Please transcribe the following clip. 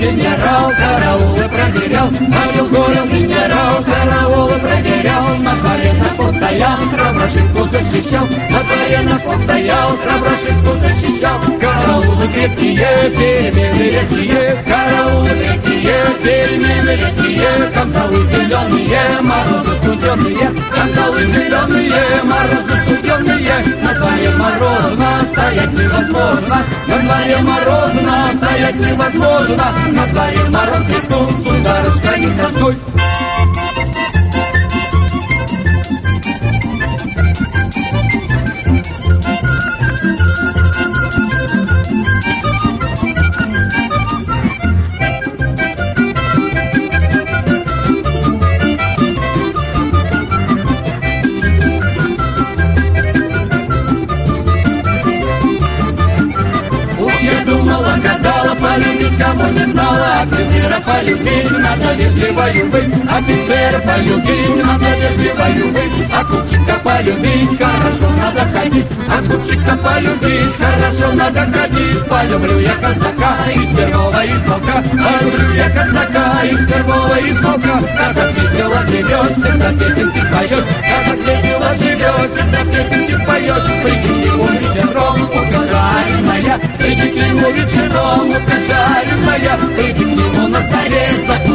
генерал, караулы проверял, ходил горел генерал, караулы проверял, на дворе на пол стоял, храброшеньку защищал, на дворе на пол стоял, храброшеньку защищал. Караулы крепкие, перемены редкие, караулы крепкие, перемены редкие, камзолы зеленые, морозы студеные, камзолы зеленые, морозы студеные. На дворе морозно, стоять невозможно, на дворе морозно, стоять невозможно, на дворе мороз листун, сударушка, не тоскуй. Полюбить кого не знала, офицера полюбить, надо вежливою быть. Офицера полюбить, надо вежливою быть. А купчика полюбить, хорошо надо ходить. А купчика полюбить, хорошо надо ходить. Полюблю я казака из первого из полка, полюблю я казака из первого из полка. Казак весело живет, всегда песенки поет. Казак весело живет, всегда песенки поет. Приди к нему вечером, укажаренная, приди к нему вечером, укажаренная, приди к нему на заре,